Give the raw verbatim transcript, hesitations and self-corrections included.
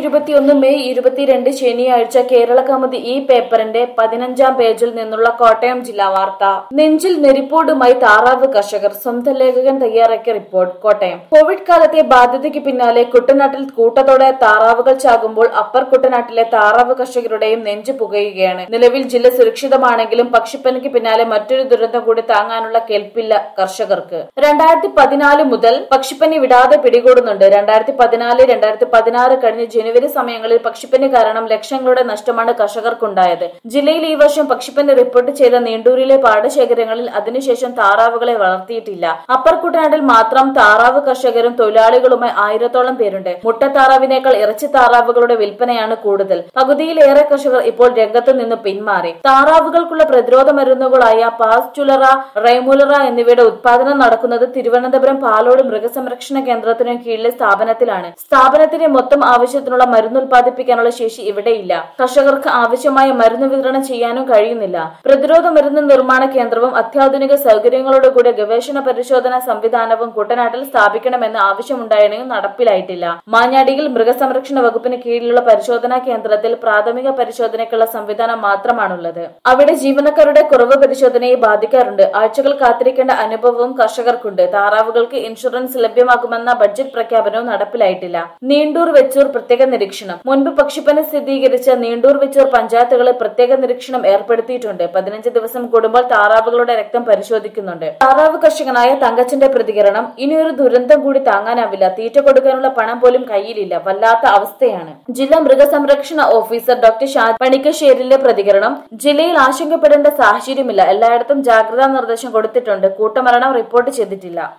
ഇരുപത്തിയൊന്ന് മെയ് ഇരുപത്തിരണ്ട് ശനിയാഴ്ച കേരള കൗമുദി ഈ പേപ്പറിന്റെ പതിനഞ്ചാം പേജിൽ നിന്നുള്ള കോട്ടയം ജില്ലാ വാർത്ത. നെഞ്ചിൽ നെരിപ്പോടുമായി താറാവ് കർഷകർ. സ്വന്തം ലേഖകൻ തയ്യാറാക്കിയ റിപ്പോർട്ട്. കോട്ടയം. കോവിഡ് കാലത്തെ ബാധ്യതയ്ക്ക് പിന്നാലെ കുട്ടനാട്ടിൽ കൂട്ടത്തോടെ താറാവുകൾ ചാകുമ്പോൾ അപ്പർ കുട്ടനാട്ടിലെ താറാവ് കർഷകരുടെയും നെഞ്ച് പുകയുകയാണ്. നിലവിൽ ജില്ല സുരക്ഷിതമാണെങ്കിലും പക്ഷിപ്പനിക്ക് പിന്നാലെ മറ്റൊരു ദുരന്തം കൂടി താങ്ങാനുള്ള കെൽപ്പില്ല കർഷകർക്ക്. രണ്ടായിരത്തി പതിനാല് മുതൽ പക്ഷിപ്പനി വിടാതെ പിടികൂടുന്നുണ്ട്. രണ്ടായിരത്തി പതിനാല് രണ്ടായിരത്തി പതിനാറ് കഴിഞ്ഞ ജനുവരി സമയങ്ങളിൽ പക്ഷിപ്പനി കാരണം ലക്ഷങ്ങളുടെ നഷ്ടമാണ് കർഷകർക്കുണ്ടായത്. ജില്ലയിൽ ഈ വർഷം പക്ഷിപ്പനി റിപ്പോർട്ട് ചെയ്ത നീണ്ടൂരിലെ പാടശേഖരങ്ങളിൽ അതിനുശേഷം താറാവുകളെ വളർത്തിയിട്ടില്ല. അപ്പർ കുട്ടനാട്ടിൽ മാത്രം താറാവ് കർഷകരും തൊഴിലാളികളുമായി ആയിരത്തോളം പേരുണ്ട്. മുട്ടത്താറാവിനേക്കാൾ ഇറച്ചി താറാവുകളുടെ വിൽപ്പനയാണ് കൂടുതൽ. പകുതിയിലേറെ കർഷകർ ഇപ്പോൾ രംഗത്ത് നിന്ന് പിന്മാറി. താറാവുകൾക്കുള്ള പ്രതിരോധ മരുന്നുകളായ പാസ്റ്റുലറ, റൈമുലറ എന്നിവയുടെ ഉത്പാദനം നടക്കുന്നത് തിരുവനന്തപുരം പാലോട് മൃഗസംരക്ഷണ കേന്ദ്രത്തിനു കീഴിലെ സ്ഥാപനത്തിലാണ്. സ്ഥാപനത്തിന്റെ മൊത്തം ആവശ്യത്തിനുള്ള മരുന്ന് ഉത്പാദിപ്പിക്കാനുള്ള ശേഷി ഇവിടെയില്ല. കർഷകർക്ക് ആവശ്യമായ മരുന്ന് വിതരണം ചെയ്യാനും കഴിയുന്നില്ല. പ്രതിരോധ മരുന്ന് നിർമ്മാണ കേന്ദ്രവും അത്യാധുനിക സൗകര്യങ്ങളോടുകൂടി ഗവേഷണ പരിശോധനാ സംവിധാനവും കുട്ടനാട്ടിൽ സ്ഥാപിക്കണമെന്ന് ആവശ്യമുണ്ടായെങ്കിലും നടപ്പിലായിട്ടില്ല. മാഞ്ഞാടിയിൽ മൃഗസംരക്ഷണ വകുപ്പിന് കീഴിലുള്ള പരിശോധനാ കേന്ദ്രത്തിൽ പ്രാഥമിക പരിശോധനയ്ക്കുള്ള സംവിധാനം മാത്രമാണുള്ളത്. അവിടെ ജീവനക്കാരുടെ കുറവ് പരിശോധനയെ ബാധിക്കാറുണ്ട്. ആഴ്ചകൾ കാത്തിരിക്കേണ്ട അനുഭവവും കർഷകർക്കുണ്ട്. താറാവുകൾക്ക് ഇൻഷുറൻസ് ലഭ്യമാക്കുമെന്ന ബഡ്ജറ്റ് പ്രഖ്യാപനവും നടപ്പിലായിട്ടില്ല. നീണ്ടൂർ വെച്ചൂർ പ്രത്യേക നിരീക്ഷണം. മുൻപ് പക്ഷിപ്പനി സ്ഥിരീകരിച്ച നീണ്ടൂർ വെച്ചൂർ പഞ്ചായത്തുകളിൽ പ്രത്യേക നിരീക്ഷണം ഏർപ്പെടുത്തിയിട്ടുണ്ട്. പതിനഞ്ച് ദിവസം കൂടുമ്പോൾ താറാവുകളുടെ രക്തം പരിശോധിക്കുന്നുണ്ട്. താറാവ് കർഷകനായ തങ്കച്ചന്റെ പ്രതികരണം. ഇനിയൊരു ദുരന്തം കൂടി താങ്ങാനാവില്ല. തീറ്റ കൊടുക്കാനുള്ള പണം പോലും കയ്യിലില്ല. വല്ലാത്ത അവസ്ഥയാണ്. ജില്ലാ മൃഗസംരക്ഷണ ഓഫീസർ ഡോക്ടർ ഷാജി പണിക്കശ്ശേരിലെ പ്രതികരണം. ജില്ലയിൽ ആശങ്കപ്പെടേണ്ട സാഹചര്യമില്ല. എല്ലായിടത്തും ജാഗ്രതാ നിർദ്ദേശം കൊടുത്തിട്ടുണ്ട്. കൂട്ടമരണം റിപ്പോർട്ട് ചെയ്തിട്ടില്ല.